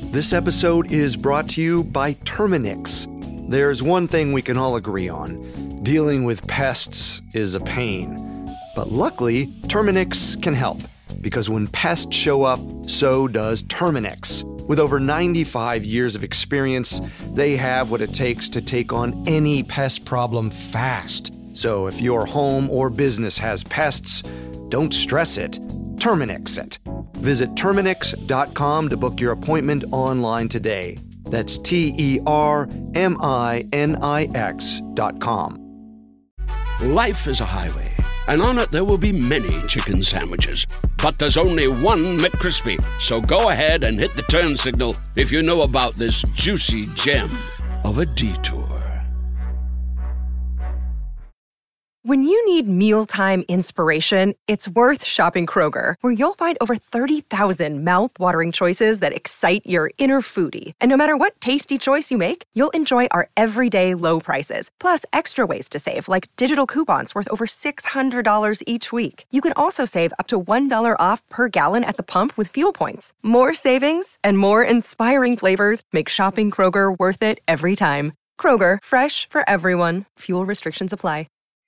This episode is brought to you by Terminix. There's one thing we can all agree on. Dealing with pests is a pain. But luckily, Terminix can help. Because when pests show up, so does Terminix. With over 95 years of experience, they have what it takes to take on any pest problem fast. So if your home or business has pests, don't stress it. Terminix it. Visit Terminix.com to book your appointment online today. That's TERMINIX.com. Life is a highway, and on it there will be many chicken sandwiches. But there's only one McCrispy. So go ahead and hit the turn signal if you know about this juicy gem of a detour. When you need mealtime inspiration, it's worth shopping Kroger, where you'll find over 30,000 mouth-watering choices that excite your inner foodie. And no matter what tasty choice you make, you'll enjoy our everyday low prices, plus extra ways to save, like digital coupons worth over $600 each week. You can also save up to $1 off per gallon at the pump with fuel points. More savings and more inspiring flavors make shopping Kroger worth it every time. Kroger, fresh for everyone. Fuel restrictions apply.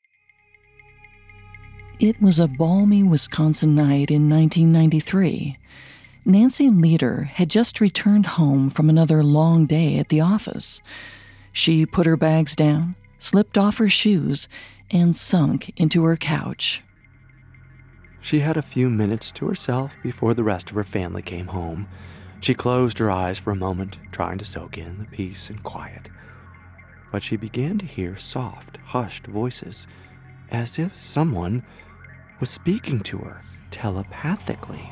It was a balmy Wisconsin night in 1993. Nancy Leader had just returned home from another long day at the office. She put her bags down, slipped off her shoes, and sunk into her couch. She had a few minutes to herself before the rest of her family came home. She closed her eyes for a moment, trying to soak in the peace and quiet. But she began to hear soft, hushed voices, as if someone was speaking to her telepathically.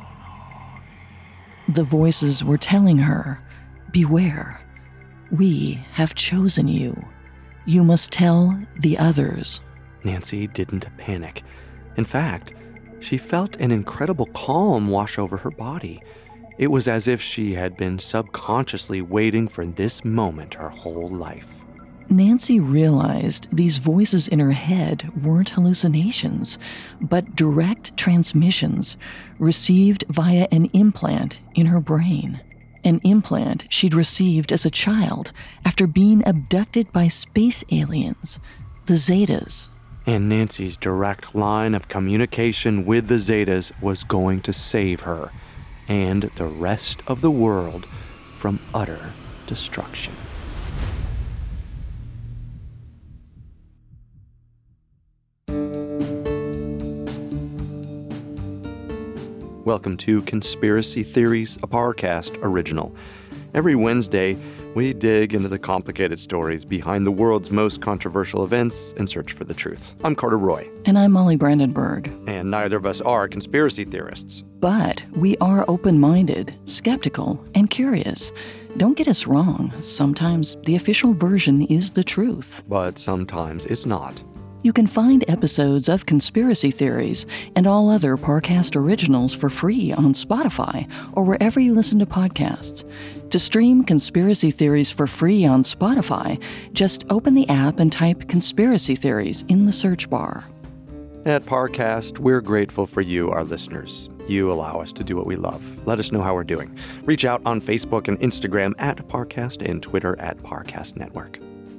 The voices were telling her, "Beware. We have chosen you. You must tell the others." Nancy didn't panic. In fact, she felt an incredible calm wash over her body. It was as if she had been subconsciously waiting for this moment her whole life. Nancy realized these voices in her head weren't hallucinations, but direct transmissions received via an implant in her brain. An implant she'd received as a child after being abducted by space aliens, the Zetas. And Nancy's direct line of communication with the Zetas was going to save her and the rest of the world from utter destruction. Welcome to Conspiracy Theories, a Parcast original. Every Wednesday, we dig into the complicated stories behind the world's most controversial events and search for the truth. I'm Carter Roy. And I'm Molly Brandenburg. And neither of us are conspiracy theorists. But we are open-minded, skeptical, and curious. Don't get us wrong. Sometimes the official version is the truth. But sometimes it's not. You can find episodes of Conspiracy Theories and all other Parcast originals for free on Spotify or wherever you listen to podcasts. To stream Conspiracy Theories for free on Spotify, just open the app and type Conspiracy Theories in the search bar. At Parcast, we're grateful for you, our listeners. You allow us to do what we love. Let us know how we're doing. Reach out on Facebook and Instagram at Parcast and Twitter at Parcast Network.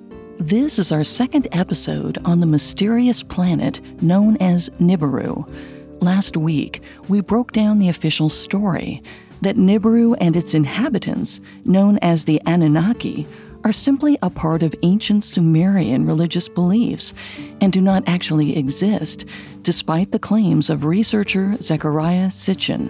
This is our second episode on the mysterious planet known as Nibiru. Last week, we broke down the official story that Nibiru and its inhabitants, known as the Anunnaki, are simply a part of ancient Sumerian religious beliefs and do not actually exist, despite the claims of researcher Zecharia Sitchin.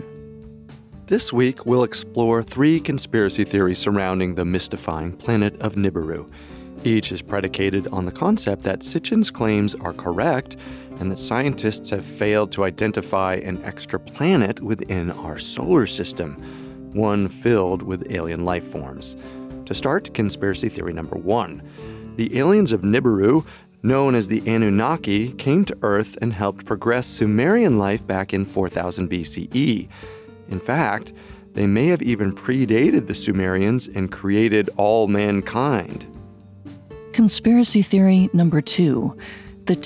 This week, we'll explore 3 conspiracy theories surrounding the mystifying planet of Nibiru. Each is predicated on the concept that Sitchin's claims are correct and that scientists have failed to identify an extra planet within our solar system, one filled with alien life forms. To start, conspiracy theory number 1. The aliens of Nibiru, known as the Anunnaki, came to Earth and helped progress Sumerian life back in 4000 BCE. In fact, they may have even predated the Sumerians and created all mankind. Conspiracy theory number 2. The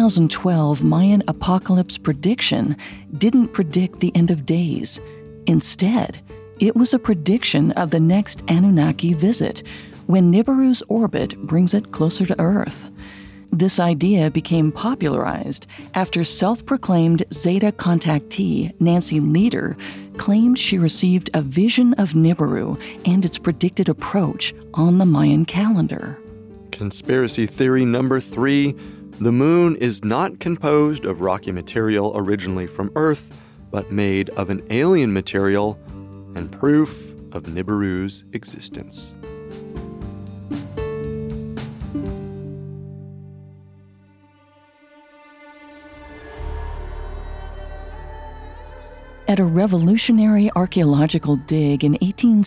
2012 Mayan apocalypse prediction didn't predict the end of days. Instead, It was a prediction of the next Anunnaki visit, when Nibiru's orbit brings it closer to Earth. This idea became popularized after self-proclaimed Zeta contactee Nancy Lieder claimed she received a vision of Nibiru and its predicted approach on the Mayan calendar. Conspiracy theory number 3, the moon is not composed of rocky material originally from Earth, but made of an alien material, and proof of Nibiru's existence. At a revolutionary archaeological dig in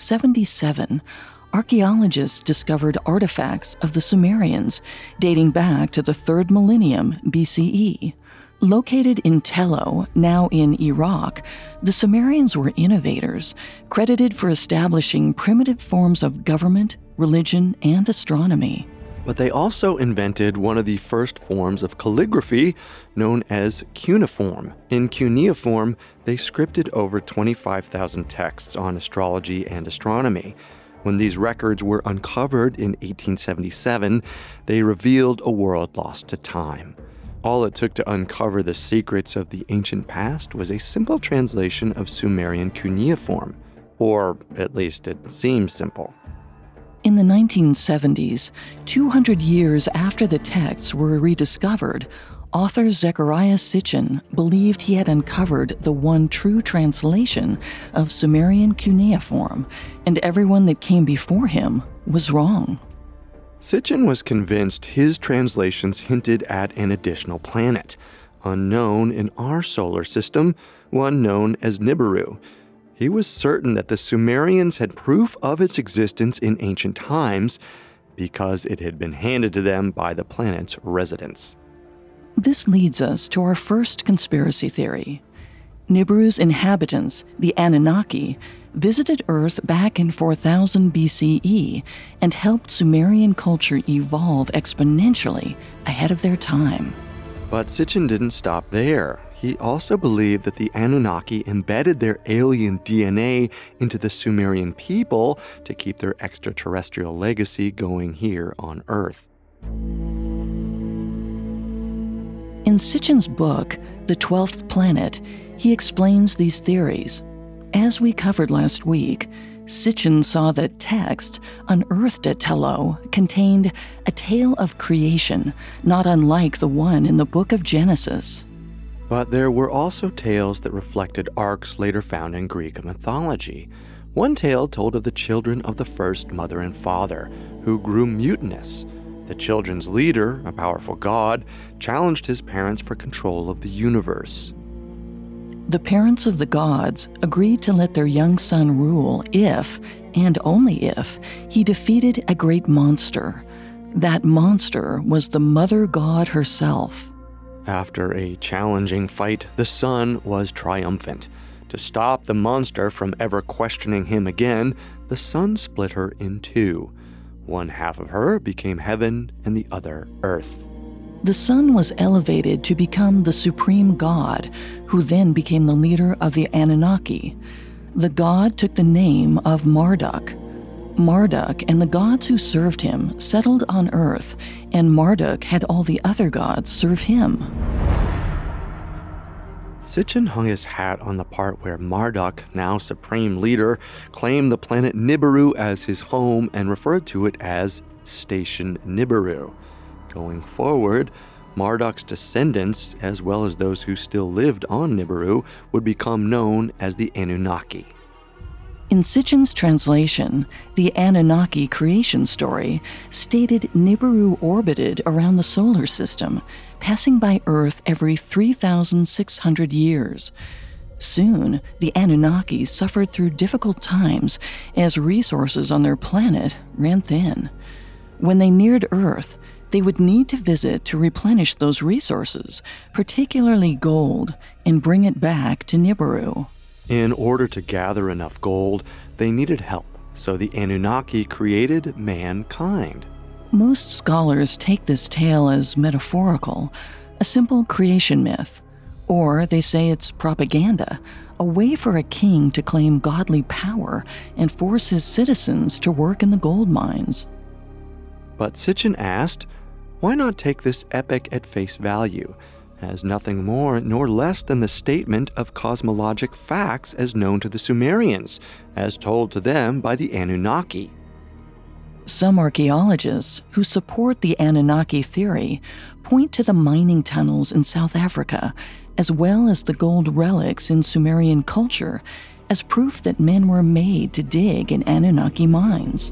1877, archaeologists discovered artifacts of the Sumerians dating back to the 3rd millennium BCE. Located in Tello, now in Iraq, the Sumerians were innovators, credited for establishing primitive forms of government, religion, and astronomy. But they also invented one of the first forms of calligraphy, known as cuneiform. In cuneiform, they scripted over 25,000 texts on astrology and astronomy. When these records were uncovered in 1877, they revealed a world lost to time. All it took to uncover the secrets of the ancient past was a simple translation of Sumerian cuneiform, or at least it seems simple. In the 1970s, 200 years after the texts were rediscovered, author Zecharia Sitchin believed he had uncovered the one true translation of Sumerian cuneiform, and everyone that came before him was wrong. Sitchin was convinced his translations hinted at an additional planet, unknown in our solar system, one known as Nibiru. He was certain that the Sumerians had proof of its existence in ancient times because it had been handed to them by the planet's residents. This leads us to our first conspiracy theory. Nibiru's inhabitants, the Anunnaki, visited Earth back in 4000 BCE and helped Sumerian culture evolve exponentially ahead of their time. But Sitchin didn't stop there. He also believed that the Anunnaki embedded their alien DNA into the Sumerian people to keep their extraterrestrial legacy going here on Earth. In Sitchin's book, The 12th Planet, he explains these theories. As we covered last week, Sitchin saw that texts unearthed at Tello contained a tale of creation, not unlike the one in the book of Genesis. But there were also tales that reflected arcs later found in Greek mythology. One tale told of the children of the first mother and father, who grew mutinous. The children's leader, a powerful god, challenged his parents for control of the universe. The parents of the gods agreed to let their young son rule if, and only if, he defeated a great monster. That monster was the mother god herself. After a challenging fight, the son was triumphant. To stop the monster from ever questioning him again, the son split her in two. One half of her became heaven and the other earth. The son was elevated to become the supreme god, who then became the leader of the Anunnaki. The god took the name of Marduk. Marduk and the gods who served him settled on Earth, and Marduk had all the other gods serve him. Sitchin hung his hat on the part where Marduk, now supreme leader, claimed the planet Nibiru as his home and referred to it as Station Nibiru. Going forward, Marduk's descendants, as well as those who still lived on Nibiru, would become known as the Anunnaki. In Sitchin's translation, the Anunnaki creation story stated Nibiru orbited around the solar system, passing by Earth every 3,600 years. Soon, the Anunnaki suffered through difficult times as resources on their planet ran thin. When they neared Earth, they would need to visit to replenish those resources, particularly gold, and bring it back to Nibiru. In order to gather enough gold, they needed help, so the Anunnaki created mankind. Most scholars take this tale as metaphorical, a simple creation myth, or they say it's propaganda, a way for a king to claim godly power and force his citizens to work in the gold mines. But Sitchin asked, why not take this epic at face value, as nothing more nor less than the statement of cosmologic facts as known to the Sumerians, as told to them by the Anunnaki? Some archaeologists who support the Anunnaki theory point to the mining tunnels in South Africa, as well as the gold relics in Sumerian culture, as proof that men were made to dig in Anunnaki mines.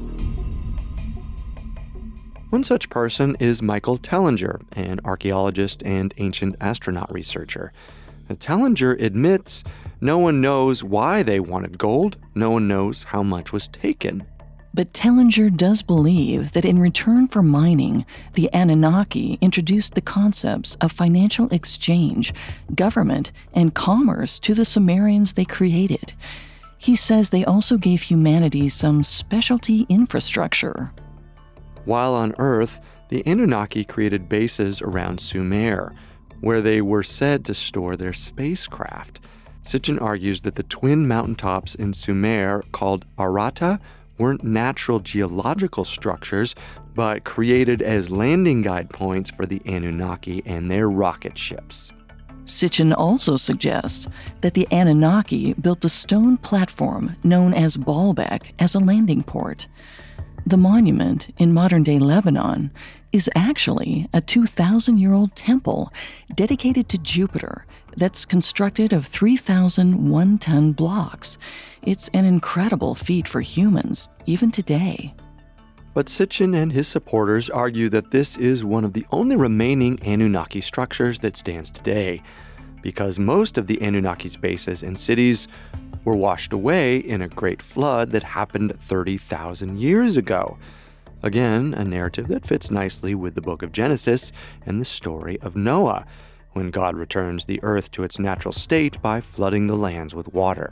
One such person is Michael Tellinger, an archaeologist and ancient astronaut researcher. Tellinger admits no one knows why they wanted gold, no one knows how much was taken. But Tellinger does believe that in return for mining, the Anunnaki introduced the concepts of financial exchange, government, and commerce to the Sumerians they created. He says they also gave humanity some specialty infrastructure. While on Earth, the Anunnaki created bases around Sumer, where they were said to store their spacecraft. Sitchin argues that the twin mountaintops in Sumer, called Arata, weren't natural geological structures, but created as landing guide points for the Anunnaki and their rocket ships. Sitchin also suggests that the Anunnaki built a stone platform known as Baalbek as a landing port. The monument in modern-day Lebanon is actually a 2,000-year-old temple dedicated to Jupiter that's constructed of 3,000 one-ton blocks. It's an incredible feat for humans, even today. But Sitchin and his supporters argue that this is one of the only remaining Anunnaki structures that stands today, because most of the Anunnaki's bases and cities were washed away in a great flood that happened 30,000 years ago. Again, a narrative that fits nicely with the book of Genesis and the story of Noah, when God returns the earth to its natural state by flooding the lands with water.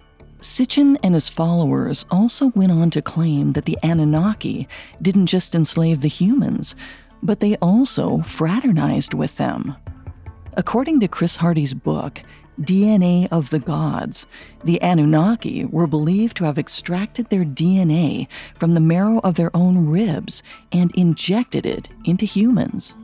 Sitchin and his followers also went on to claim that the Anunnaki didn't just enslave the humans, but they also fraternized with them. According to Chris Hardy's book, DNA of the Gods, the Anunnaki were believed to have extracted their DNA from the marrow of their own ribs and injected it into humans.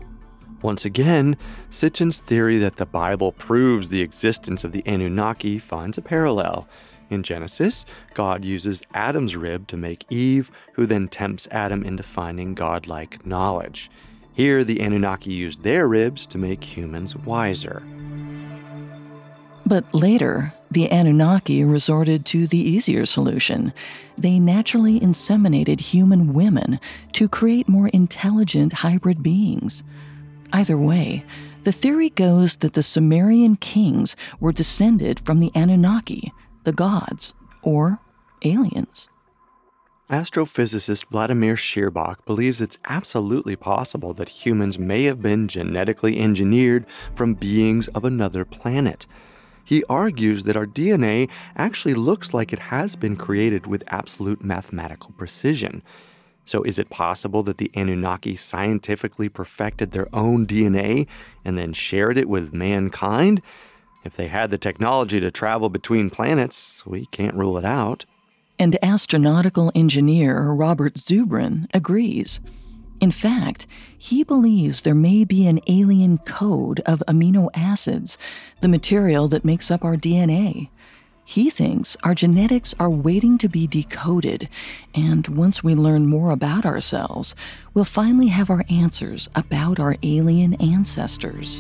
Once again, Sitchin's theory that the Bible proves the existence of the Anunnaki finds a parallel. In Genesis, God uses Adam's rib to make Eve, who then tempts Adam into finding godlike knowledge. Here, the Anunnaki used their ribs to make humans wiser. But later, the Anunnaki resorted to the easier solution. They naturally inseminated human women to create more intelligent hybrid beings. Either way, the theory goes that the Sumerian kings were descended from the Anunnaki, the gods, or aliens. Astrophysicist Vladimir Shirbakh believes it's absolutely possible that humans may have been genetically engineered from beings of another planet. He argues that our DNA actually looks like it has been created with absolute mathematical precision. So is it possible that the Anunnaki scientifically perfected their own DNA and then shared it with mankind? If they had the technology to travel between planets, we can't rule it out. And astronautical engineer Robert Zubrin agrees. In fact, he believes there may be an alien code of amino acids, the material that makes up our DNA. He thinks our genetics are waiting to be decoded, and once we learn more about ourselves, we'll finally have our answers about our alien ancestors.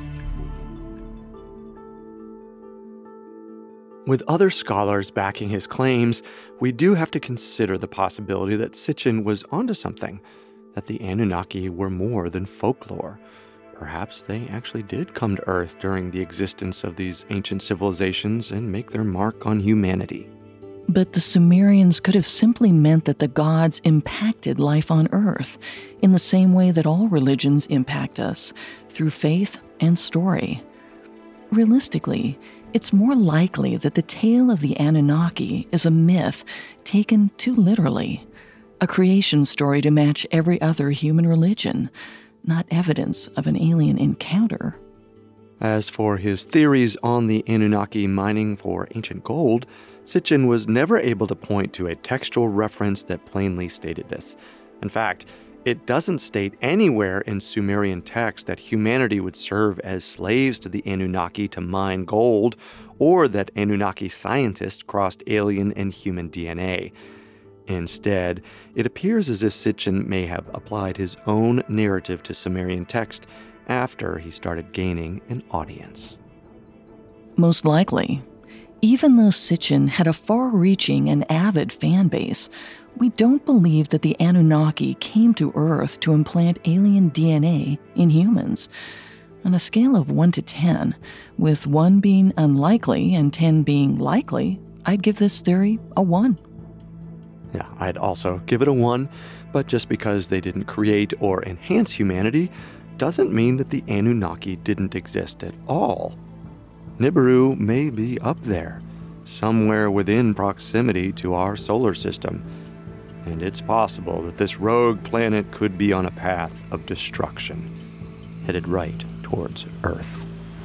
With other scholars backing his claims, we do have to consider the possibility that Sitchin was onto something, that the Anunnaki were more than folklore. Perhaps they actually did come to Earth during the existence of these ancient civilizations and make their mark on humanity. But the Sumerians could have simply meant that the gods impacted life on Earth in the same way that all religions impact us, through faith and story. Realistically, it's more likely that the tale of the Anunnaki is a myth taken too literally, a creation story to match every other human religion, not evidence of an alien encounter. As for his theories on the Anunnaki mining for ancient gold, Sitchin was never able to point to a textual reference that plainly stated this. In fact, it doesn't state anywhere in Sumerian text that humanity would serve as slaves to the Anunnaki to mine gold, or that Anunnaki scientists crossed alien and human DNA. Instead, it appears as if Sitchin may have applied his own narrative to Sumerian text after he started gaining an audience. Most likely. Even though Sitchin had a far-reaching and avid fan base, we don't believe that the Anunnaki came to Earth to implant alien DNA in humans. On a scale of 1 to 10, with 1 being unlikely and 10 being likely, I'd give this theory a 1. Yeah, I'd also give it a 1, but just because they didn't create or enhance humanity doesn't mean that the Anunnaki didn't exist at all. Nibiru may be up there, somewhere within proximity to our solar system, and it's possible that this rogue planet could be on a path of destruction, headed right towards Earth.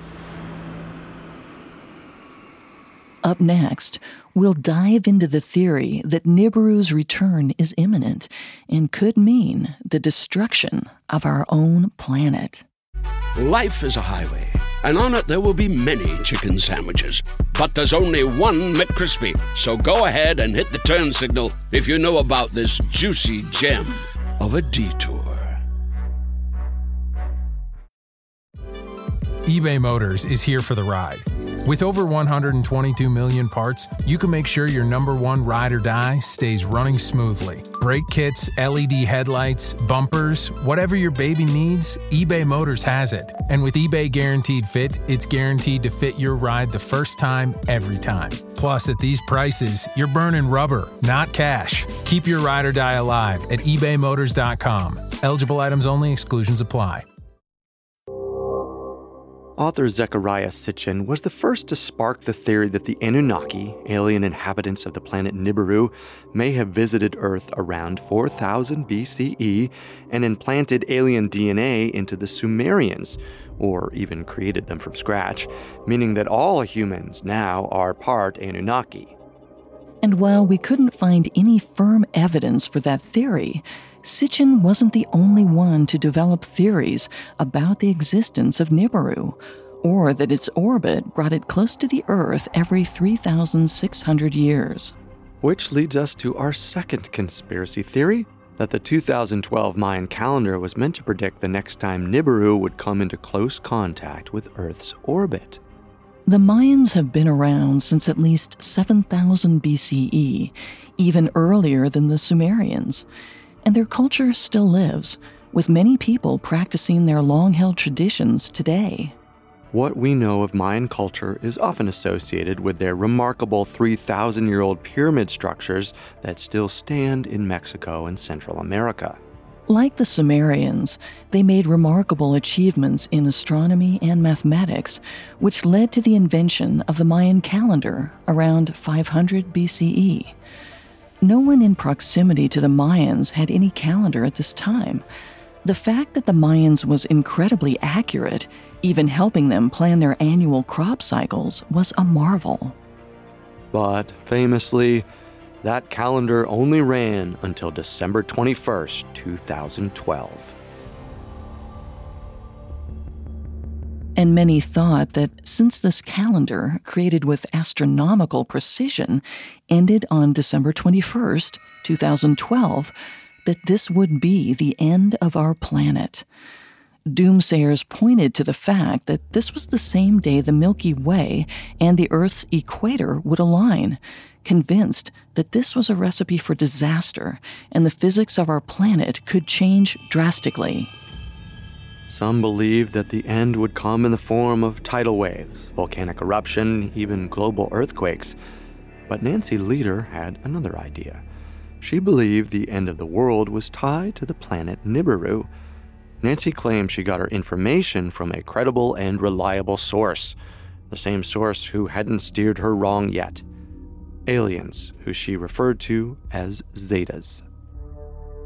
Up next, we'll dive into the theory that Nibiru's return is imminent and could mean the destruction of our own planet. Life is a highway, and on it there will be many chicken sandwiches. But there's only one McCrispy, so go ahead and hit the turn signal if you know about this juicy gem of a detour. eBay Motors is here for the ride. With over 122 million parts, you can make sure your number one ride or die stays running smoothly. Brake kits, LED headlights, bumpers, whatever your baby needs, eBay Motors has it. And with eBay Guaranteed Fit, it's guaranteed to fit your ride the first time, every time. Plus, at these prices, you're burning rubber, not cash. Keep your ride or die alive at ebaymotors.com. Eligible items only, exclusions apply. Author Zecharia Sitchin was the first to spark the theory that the Anunnaki, alien inhabitants of the planet Nibiru, may have visited Earth around 4000 BCE and implanted alien DNA into the Sumerians, or even created them from scratch, meaning that all humans now are part Anunnaki. And while we couldn't find any firm evidence for that theory, Sitchin wasn't the only one to develop theories about the existence of Nibiru, or that its orbit brought it close to the Earth every 3,600 years. Which leads us to our second conspiracy theory, that the 2012 Mayan calendar was meant to predict the next time Nibiru would come into close contact with Earth's orbit. The Mayans have been around since at least 7,000 BCE, even earlier than the Sumerians. And their culture still lives, with many people practicing their long-held traditions today. What we know of Mayan culture is often associated with their remarkable 3,000-year-old pyramid structures that still stand in Mexico and Central America. Like the Sumerians, they made remarkable achievements in astronomy and mathematics, which led to the invention of the Mayan calendar around 500 BCE. No one in proximity to the Mayans had any calendar at this time. The fact that the Mayans was incredibly accurate, even helping them plan their annual crop cycles, was a marvel. But famously, that calendar only ran until December 21st, 2012. And many thought that since this calendar, created with astronomical precision, ended on December 21st, 2012, that this would be the end of our planet. Doomsayers pointed to the fact that this was the same day the Milky Way and the Earth's equator would align, convinced that this was a recipe for disaster and the physics of our planet could change drastically. Some believed that the end would come in the form of tidal waves, volcanic eruption, even global earthquakes. But Nancy Lieder had another idea. She believed the end of the world was tied to the planet Nibiru. Nancy claimed she got her information from a credible and reliable source, the same source who hadn't steered her wrong yet. Aliens, who she referred to as Zetas.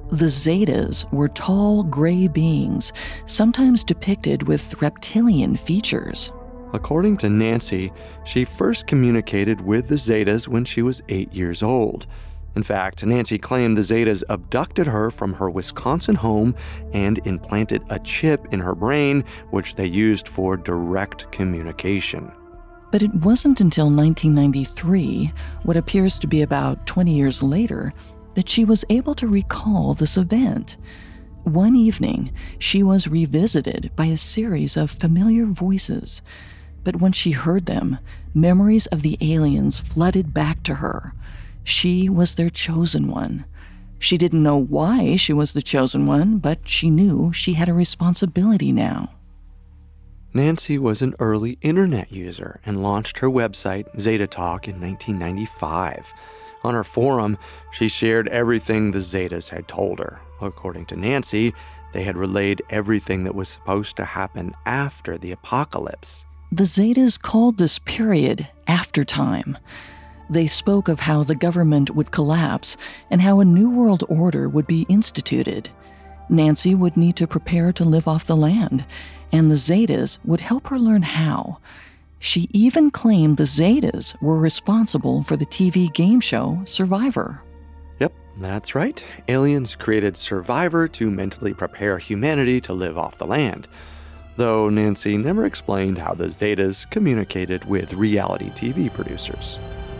The Zetas were tall, gray beings, sometimes depicted with reptilian features. According to Nancy, she first communicated with the Zetas when she was 8 years old. In fact, Nancy claimed the Zetas abducted her from her Wisconsin home and implanted a chip in her brain, which they used for direct communication. But it wasn't until 1993, what appears to be about 20 years later, that she was able to recall this event. One evening, she was revisited by a series of familiar voices. But when she heard them, memories of the aliens flooded back to her. She was their chosen one. She didn't know why she was the chosen one, but she knew she had a responsibility now. Nancy was an early internet user and launched her website, Zeta Talk, in 1995. On her forum, she shared everything the Zetas had told her. According to Nancy, they had relayed everything that was supposed to happen after the apocalypse. The Zetas called this period aftertime. They spoke of how the government would collapse and how a new world order would be instituted. Nancy would need to prepare to live off the land, and the Zetas would help her learn how. She even claimed the Zetas were responsible for the TV game show Survivor. Yep, that's right. Aliens created Survivor to mentally prepare humanity to live off the land. Though Nancy never explained how the Zetas communicated with reality TV producers.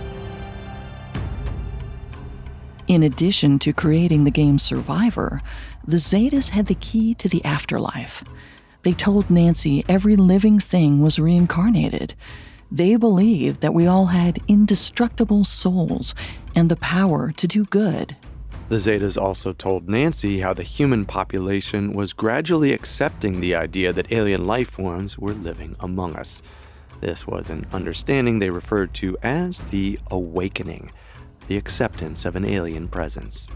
In addition to creating the game Survivor, the Zetas had the key to the afterlife. They told Nancy every living thing was reincarnated. They believed that we all had indestructible souls and the power to do good. The Zetas also told Nancy how the human population was gradually accepting the idea that alien life forms were living among us. This was an understanding they referred to as the awakening, the acceptance of an alien presence.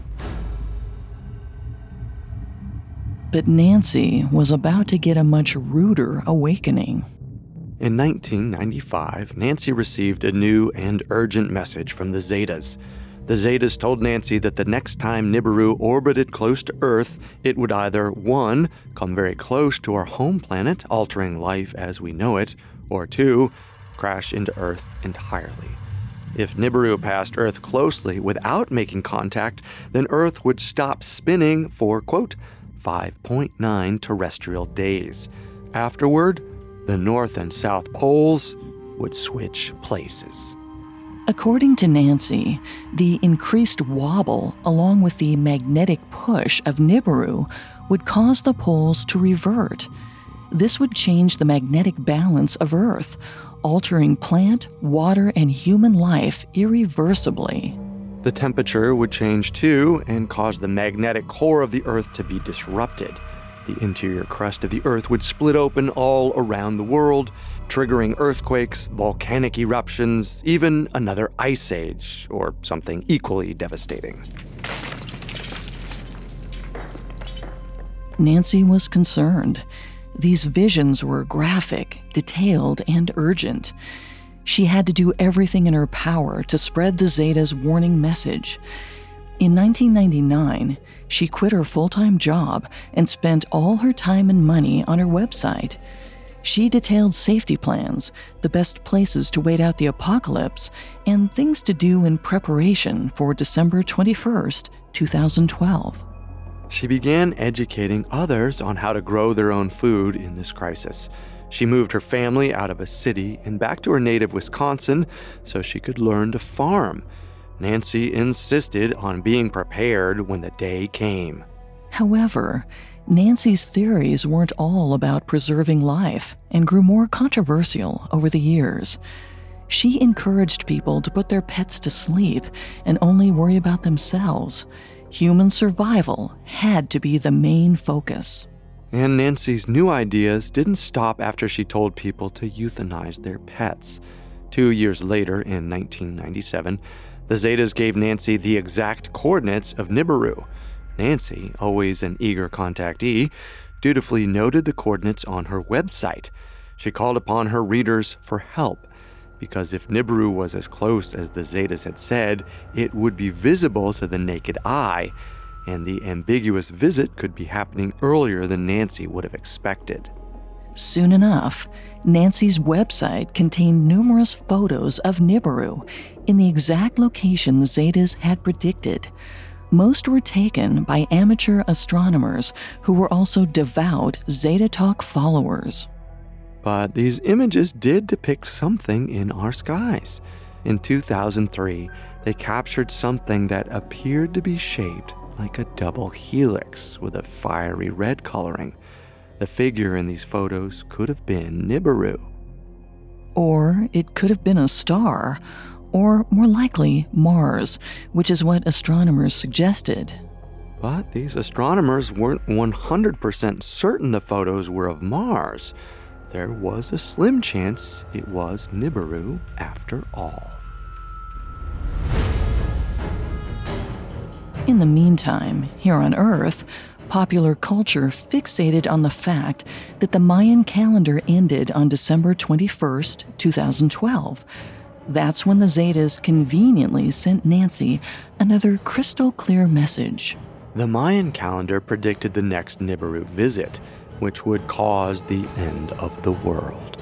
But Nancy was about to get a much ruder awakening. In 1995, Nancy received a new and urgent message from the Zetas. The Zetas told Nancy that the next time Nibiru orbited close to Earth, it would either 1. Come very close to our home planet, altering life as we know it, or 2. Crash into Earth entirely. If Nibiru passed Earth closely without making contact, then Earth would stop spinning for, quote, 5.9 terrestrial days. Afterward, the North and South poles would switch places. According to Nancy, the increased wobble, along with the magnetic push of Nibiru, would cause the poles to revert. This would change the magnetic balance of Earth, altering plant, water, and human life irreversibly. The temperature would change too and cause the magnetic core of the Earth to be disrupted. The interior crust of the Earth would split open all around the world, triggering earthquakes, volcanic eruptions, even another ice age, or something equally devastating. Nancy was concerned. These visions were graphic, detailed, and urgent. She had to do everything in her power to spread the Zetas' warning message. In 1999, she quit her full-time job and spent all her time and money on her website. She detailed safety plans, the best places to wait out the apocalypse, and things to do in preparation for December 21st, 2012. She began educating others on how to grow their own food in this crisis. She moved her family out of a city and back to her native Wisconsin so she could learn to farm. Nancy insisted on being prepared when the day came. However, Nancy's theories weren't all about preserving life and grew more controversial over the years. She encouraged people to put their pets to sleep and only worry about themselves. Human survival had to be the main focus. And Nancy's new ideas didn't stop after she told people to euthanize their pets. 2 years later, in 1997, the Zetas gave Nancy the exact coordinates of Nibiru. Nancy, always an eager contactee, dutifully noted the coordinates on her website. She called upon her readers for help, because if Nibiru was as close as the Zetas had said, it would be visible to the naked eye. and the ambiguous visit could be happening earlier than Nancy would have expected. Soon enough, Nancy's website contained numerous photos of Nibiru in the exact location the Zetas had predicted. Most were taken by amateur astronomers who were also devout Zeta Talk followers. But these images did depict something in our skies. In 2003, they captured something that appeared to be shaped like a double helix with a fiery red coloring. The figure in these photos could have been Nibiru. Or it could have been a star, or more likely Mars, which is what astronomers suggested. But these astronomers weren't 100% certain the photos were of Mars. There was a slim chance it was Nibiru after all. In the meantime, here on Earth, popular culture fixated on the fact that the Mayan calendar ended on December 21st, 2012. That's when the Zetas conveniently sent Nancy another crystal clear message. The Mayan calendar predicted the next Nibiru visit, which would cause the end of the world.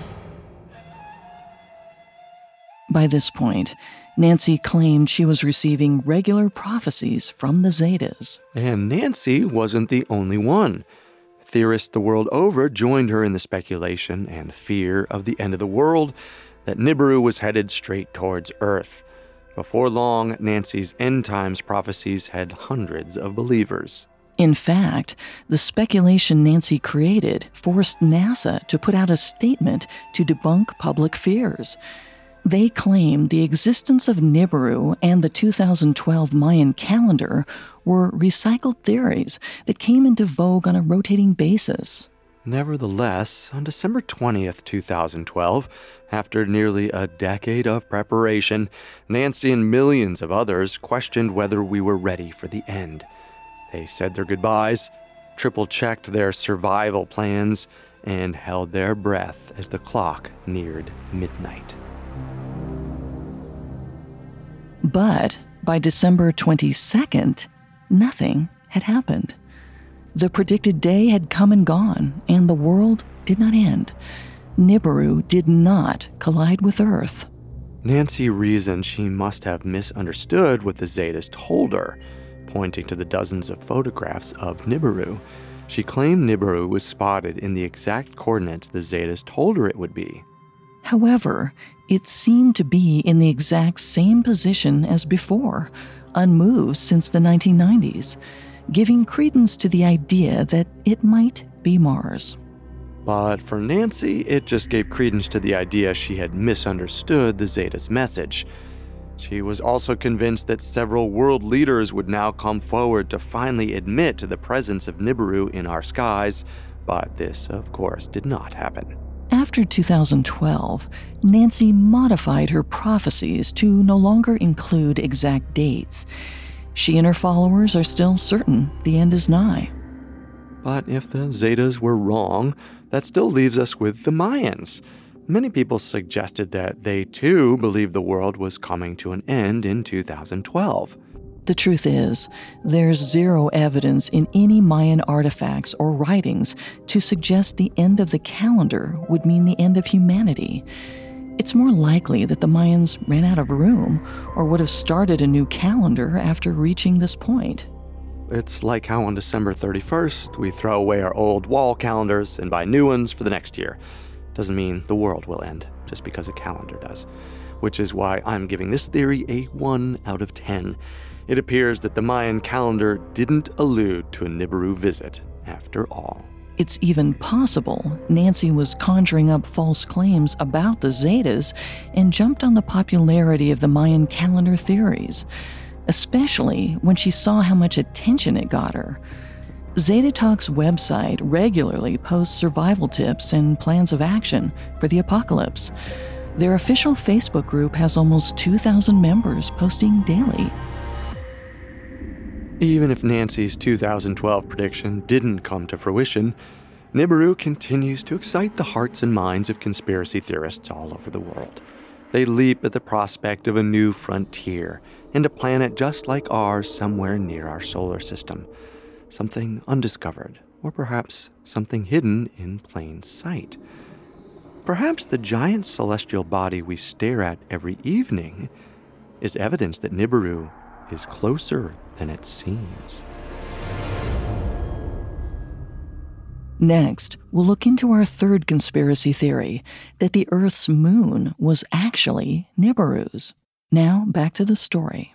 By this point, Nancy claimed she was receiving regular prophecies from the Zetas. And Nancy wasn't the only one. Theorists the world over joined her in the speculation and fear of the end of the world, that Nibiru was headed straight towards Earth. Before long, Nancy's end times prophecies had hundreds of believers. In fact, the speculation Nancy created forced NASA to put out a statement to debunk public fears. They claimed the existence of Nibiru and the 2012 Mayan calendar were recycled theories that came into vogue on a rotating basis. Nevertheless, on December 20th, 2012, after nearly a decade of preparation, Nancy and millions of others questioned whether we were ready for the end. They said their goodbyes, triple-checked their survival plans, and held their breath as the clock neared midnight. But by December 22nd, nothing had happened. The predicted day had come and gone, and the world did not end. Nibiru did not collide with Earth. Nancy reasoned she must have misunderstood what the Zetas told her, pointing to the dozens of photographs of Nibiru. She claimed Nibiru was spotted in the exact coordinates the Zetas told her it would be. However, it seemed to be in the exact same position as before, unmoved since the 1990s, giving credence to the idea that it might be Mars. But for Nancy, it just gave credence to the idea she had misunderstood the Zetas' message. She was also convinced that several world leaders would now come forward to finally admit to the presence of Nibiru in our skies, but this, of course, did not happen. After 2012, Nancy modified her prophecies to no longer include exact dates. She and her followers are still certain the end is nigh. But if the Zetas were wrong, that still leaves us with the Mayans. Many people suggested that they too believed the world was coming to an end in 2012. The truth is, there's zero evidence in any Mayan artifacts or writings to suggest the end of the calendar would mean the end of humanity. It's more likely that the Mayans ran out of room or would have started a new calendar after reaching this point. It's like how on December 31st, we throw away our old wall calendars and buy new ones for the next year. Doesn't mean the world will end just because a calendar does. Which is why I'm giving this theory a 1 out of 10. It appears that the Mayan calendar didn't allude to a Nibiru visit after all. It's even possible Nancy was conjuring up false claims about the Zetas and jumped on the popularity of the Mayan calendar theories, especially when she saw how much attention it got her. Zeta Talk's website regularly posts survival tips and plans of action for the apocalypse. Their official Facebook group has almost 2,000 members posting daily. Even if Nancy's 2012 prediction didn't come to fruition, Nibiru continues to excite the hearts and minds of conspiracy theorists all over the world. They leap at the prospect of a new frontier, and a planet just like ours somewhere near our solar system. Something undiscovered, or perhaps something hidden in plain sight. Perhaps the giant celestial body we stare at every evening is evidence that Nibiru is closer than it seems. Next, we'll look into our third conspiracy theory, that the Earth's moon was actually Nibiru's. Now, back to the story.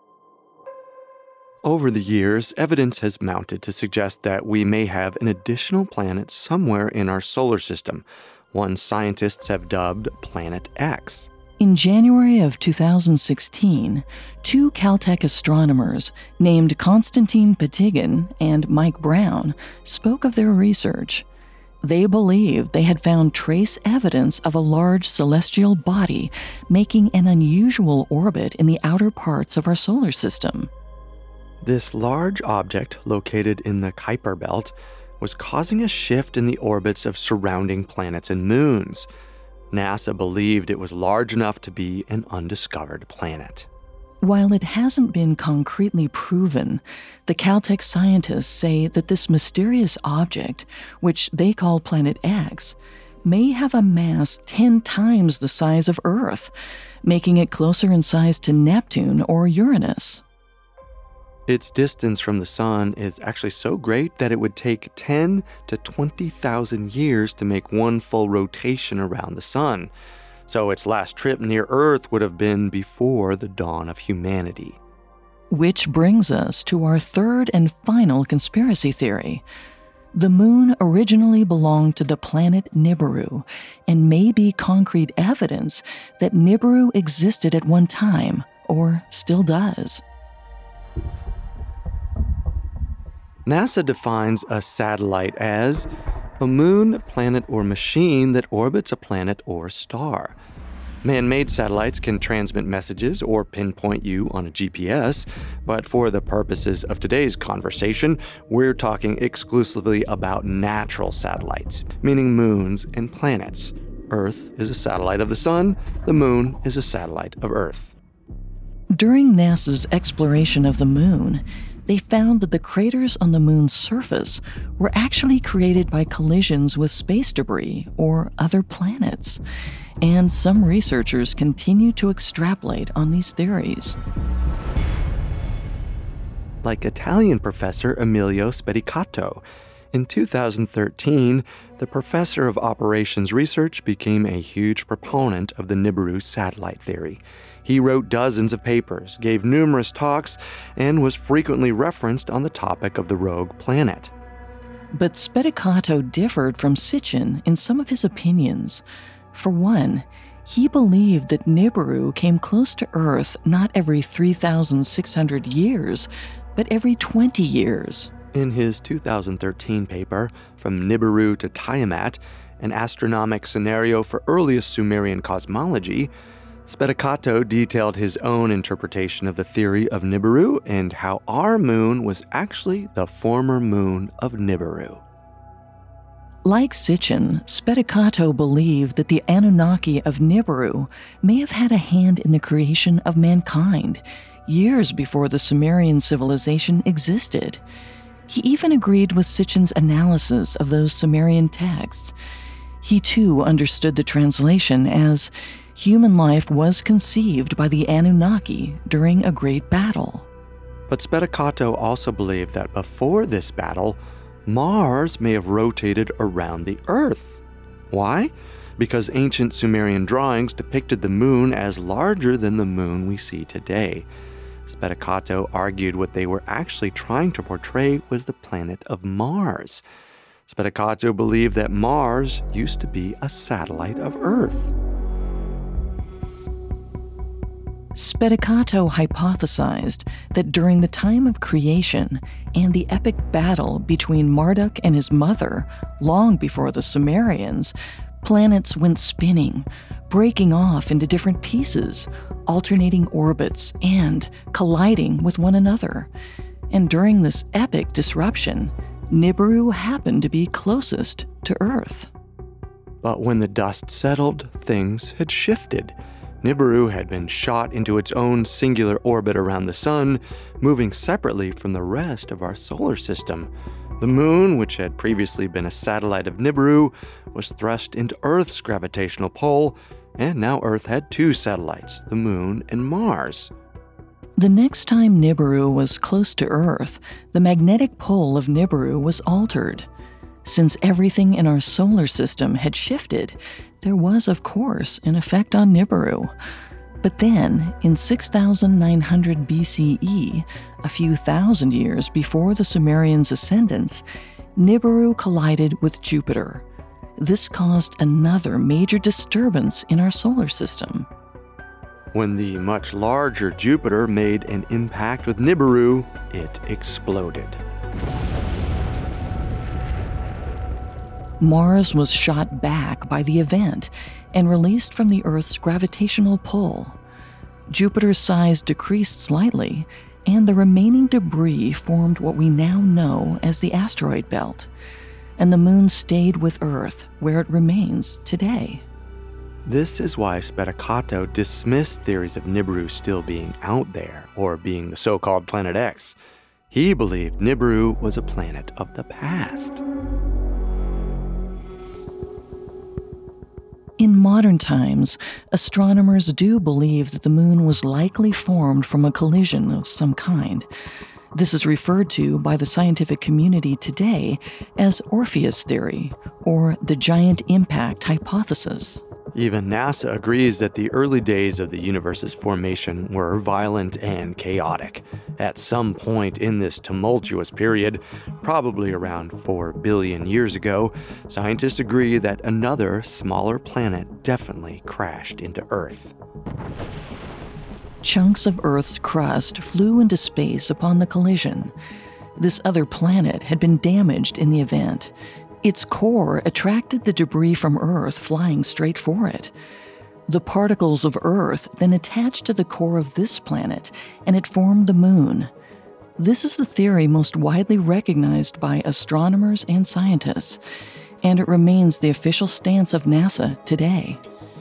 Over the years, evidence has mounted to suggest that we may have an additional planet somewhere in our solar system, one scientists have dubbed Planet X. In January of 2016, two Caltech astronomers named Konstantin Patigin and Mike Brown spoke of their research. They believed they had found trace evidence of a large celestial body making an unusual orbit in the outer parts of our solar system. This large object, located in the Kuiper Belt, was causing a shift in the orbits of surrounding planets and moons. NASA believed it was large enough to be an undiscovered planet. While it hasn't been concretely proven, the Caltech scientists say that this mysterious object, which they call Planet X, may have a mass 10 times the size of Earth, making it closer in size to Neptune or Uranus. Its distance from the Sun is actually so great that it would take 10 to 20,000 years to make one full rotation around the Sun. So its last trip near Earth would have been before the dawn of humanity. Which brings us to our third and final conspiracy theory. The moon originally belonged to the planet Nibiru and may be concrete evidence that Nibiru existed at one time, or still does. NASA defines a satellite as a moon, planet, or machine that orbits a planet or star. Man-made satellites can transmit messages or pinpoint you on a GPS, but for the purposes of today's conversation, we're talking exclusively about natural satellites, meaning moons and planets. Earth is a satellite of the Sun, the moon is a satellite of Earth. During NASA's exploration of the moon, they found that the craters on the moon's surface were actually created by collisions with space debris or other planets, and some researchers continue to extrapolate on these theories. Like Italian professor Emilio Spedicato. In 2013, the professor of operations research became a huge proponent of the Nibiru satellite theory. He wrote dozens of papers, gave numerous talks, and was frequently referenced on the topic of the rogue planet. But Spedicato differed from Sitchin in some of his opinions. For one, he believed that Nibiru came close to Earth not every 3,600 years, but every 20 years. In his 2013 paper, From Nibiru to Tiamat, an astronomic scenario for earliest Sumerian cosmology, Spedicato detailed his own interpretation of the theory of Nibiru and how our moon was actually the former moon of Nibiru. Like Sitchin, Spedicato believed that the Anunnaki of Nibiru may have had a hand in the creation of mankind, years before the Sumerian civilization existed. He even agreed with Sitchin's analysis of those Sumerian texts. He too understood the translation as human life was conceived by the Anunnaki during a great battle. But Spedicato also believed that before this battle, Mars may have rotated around the Earth. Why? Because ancient Sumerian drawings depicted the moon as larger than the moon we see today. Spedicato argued what they were actually trying to portray was the planet of Mars. Spedicato believed that Mars used to be a satellite of Earth. Spedicato hypothesized that during the time of creation and the epic battle between Marduk and his mother, long before the Sumerians, planets went spinning, breaking off into different pieces, alternating orbits, and colliding with one another. And during this epic disruption, Nibiru happened to be closest to Earth. But when the dust settled, things had shifted. Nibiru had been shot into its own singular orbit around the Sun, moving separately from the rest of our solar system. The Moon, which had previously been a satellite of Nibiru, was thrust into Earth's gravitational pull, and now Earth had two satellites, the Moon and Mars. The next time Nibiru was close to Earth, the magnetic pull of Nibiru was altered. Since everything in our solar system had shifted, there was, of course, an effect on Nibiru. But then, in 6,900 BCE, a few thousand years before the Sumerians' ascendance, Nibiru collided with Jupiter. This caused another major disturbance in our solar system. When the much larger Jupiter made an impact with Nibiru, it exploded. Mars was shot back by the event and released from the Earth's gravitational pull. Jupiter's size decreased slightly, and the remaining debris formed what we now know as the asteroid belt. And the Moon stayed with Earth, where it remains today. This is why Spedicato dismissed theories of Nibiru still being out there, or being the so-called Planet X. He believed Nibiru was a planet of the past. In modern times, astronomers do believe that the Moon was likely formed from a collision of some kind. This is referred to by the scientific community today as Orpheus theory, or the giant impact hypothesis. Even NASA agrees that the early days of the universe's formation were violent and chaotic. At some point in this tumultuous period, probably around 4 billion years ago, scientists agree that another, smaller planet definitely crashed into Earth. Chunks of Earth's crust flew into space upon the collision. This other planet had been damaged in the event. Its core attracted the debris from Earth flying straight for it. The particles of Earth then attached to the core of this planet, and it formed the Moon. This is the theory most widely recognized by astronomers and scientists, and it remains the official stance of NASA today.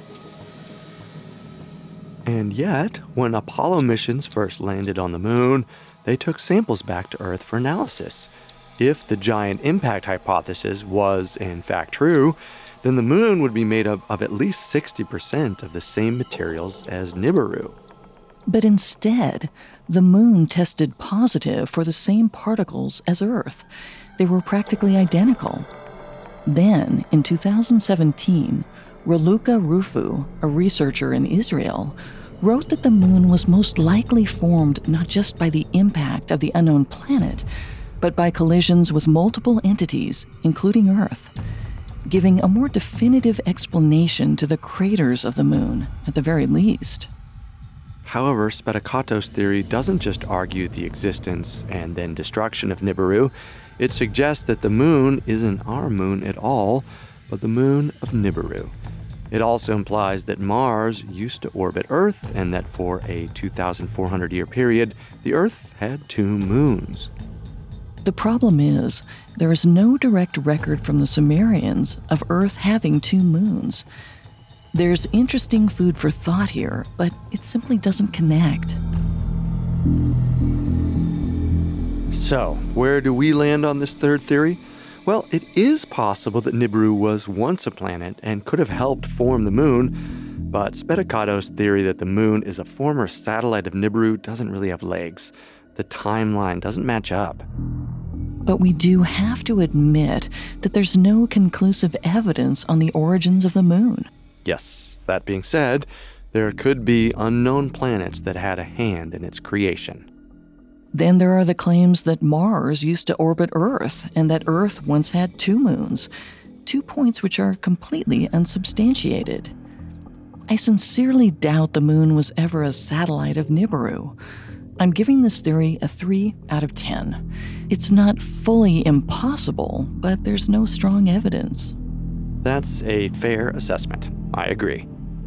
And yet, when Apollo missions first landed on the Moon, they took samples back to Earth for analysis. If the giant impact hypothesis was, in fact, true, then the Moon would be made up of at least 60% of the same materials as Nibiru. But instead, the Moon tested positive for the same particles as Earth. They were practically identical. Then, in 2017, Raluca Rufu, a researcher in Israel, wrote that the Moon was most likely formed not just by the impact of the unknown planet, but by collisions with multiple entities, including Earth, giving a more definitive explanation to the craters of the Moon, at the very least. However, Spedicato's theory doesn't just argue the existence and then destruction of Nibiru. It suggests that the Moon isn't our Moon at all, but the Moon of Nibiru. It also implies that Mars used to orbit Earth and that for a 2,400-year period, the Earth had two moons. The problem is, there is no direct record from the Sumerians of Earth having two moons. There's interesting food for thought here, but it simply doesn't connect. So, where do we land on this third theory? Well, it is possible that Nibiru was once a planet and could have helped form the Moon, but Spedicato's theory that the Moon is a former satellite of Nibiru doesn't really have legs. The timeline doesn't match up. But we do have to admit that there's no conclusive evidence on the origins of the Moon. Yes, that being said, there could be unknown planets that had a hand in its creation. Then there are the claims that Mars used to orbit Earth and that Earth once had two moons, 2 points which are completely unsubstantiated. I sincerely doubt the Moon was ever a satellite of Nibiru. I'm giving this theory a 3 out of 10. It's not fully impossible, but there's no strong evidence. That's a fair assessment. I agree.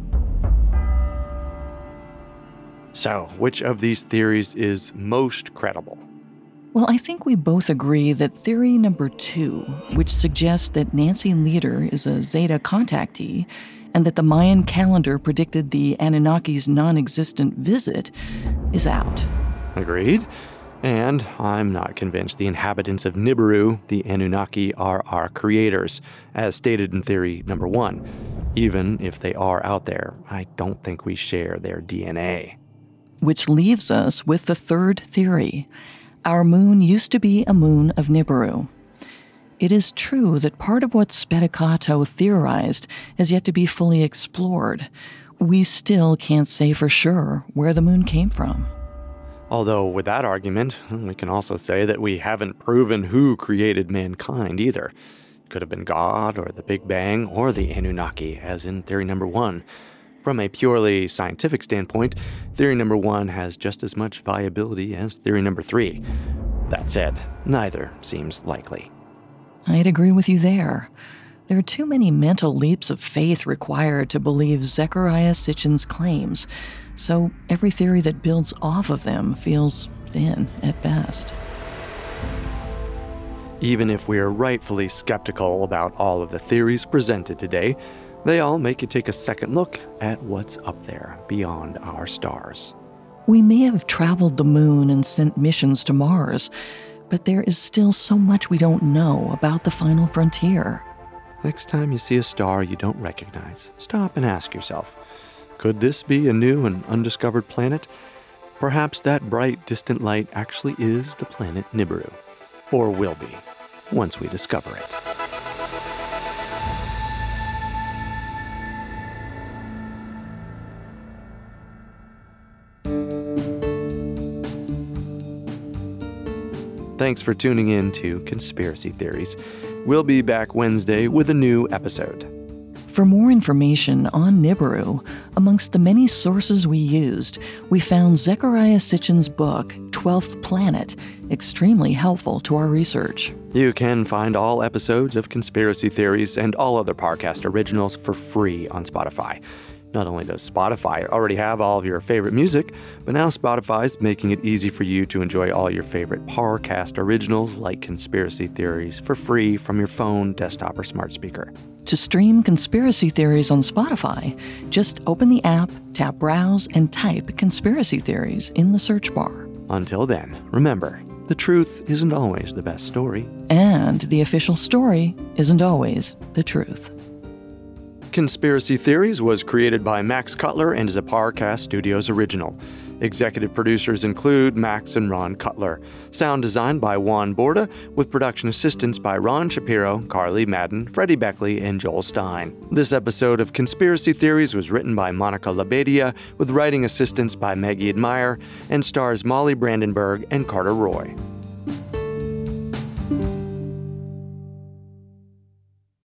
So, which of these theories is most credible? Well, I think we both agree that theory number 2, which suggests that Nancy Lieder is a Zeta contactee, and that the Mayan calendar predicted the Anunnaki's non-existent visit is out. Agreed. And I'm not convinced the inhabitants of Nibiru, the Anunnaki, are our creators, as stated in theory number 1. Even if they are out there, I don't think we share their DNA. Which leaves us with the third theory. Our moon used to be a moon of Nibiru. It is true that part of what Spedicato theorized has yet to be fully explored. We still can't say for sure where the moon came from. Although, with that argument, we can also say that we haven't proven who created mankind either. It could have been God, or the Big Bang, or the Anunnaki, as in theory number 1. From a purely scientific standpoint, theory number 1 has just as much viability as theory number 3. That said, neither seems likely. I'd agree with you there. There are too many mental leaps of faith required to believe Zecharia Sitchin's claims, so every theory that builds off of them feels thin at best. Even if we're rightfully skeptical about all of the theories presented today, they all make you take a second look at what's up there beyond our stars. We may have traveled the moon and sent missions to Mars, but there is still so much we don't know about the final frontier. Next time you see a star you don't recognize, stop and ask yourself, could this be a new and undiscovered planet? Perhaps that bright, distant light actually is the planet Nibiru, or will be, once we discover it. Thanks for tuning in to Conspiracy Theories. We'll be back Wednesday with a new episode. For more information on Nibiru, amongst the many sources we used, we found Zecharia Sitchin's book, 12th Planet, extremely helpful to our research. You can find all episodes of Conspiracy Theories and all other Parcast originals for free on Spotify. Not only does Spotify already have all of your favorite music, but now Spotify's making it easy for you to enjoy all your favorite Parcast originals like Conspiracy Theories for free from your phone, desktop, or smart speaker. To stream Conspiracy Theories on Spotify, just open the app, tap Browse, and type Conspiracy Theories in the search bar. Until then, remember, the truth isn't always the best story. And the official story isn't always the truth. Conspiracy Theories was created by Max Cutler and is a Parcast Studios original. Executive producers include Max and Ron Cutler. Sound design by Juan Borda, with production assistance by Ron Shapiro, Carly Madden, Freddie Beckley, and Joel Stein. This episode of Conspiracy Theories was written by Monica Labedia, with writing assistance by Maggie Admire, and stars Molly Brandenburg and Carter Roy.